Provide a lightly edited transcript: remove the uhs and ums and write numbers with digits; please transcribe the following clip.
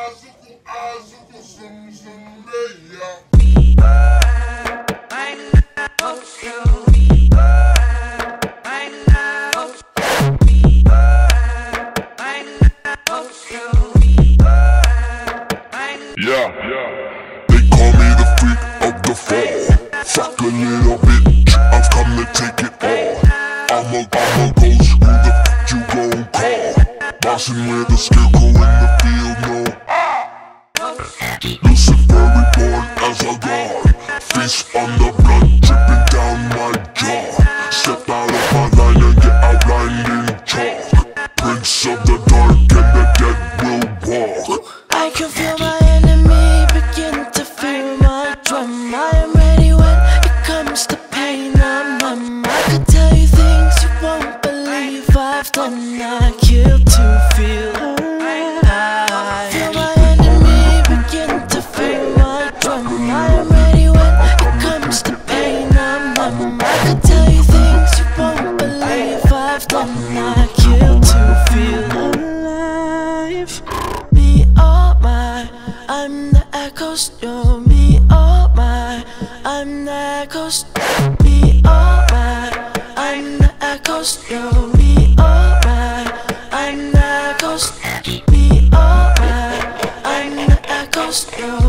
They call me the freak of the fall. Fuck a little bitch, I've come to take it all. I'm a ghost, who the fuck you gon' call? Bossing with a scarecrow in the field, no. Lucifer reborn as a god. Face on the blood dripping down my jaw. Step out of my line and get outlined in chalk. Prince of the dark and the dead will walk. I can feel my enemy begin to feel my drum. I am ready when it comes to pain. I'm numb. I could tell you things you won't believe I've done. I kill to feel alive. I feel my enemy begin to feel my drum. I am ready when it comes to pain. I'm numb. I could tell you things you won't believe I've done. I kill to feel alive. Me, oh my, I'm the echoes. Yo, me, oh my, I'm the echoes. Me, oh my, I'm the echoes. Yo, me, oh my, I'm the echoes. Me, oh my, I'm the echoes. Yo.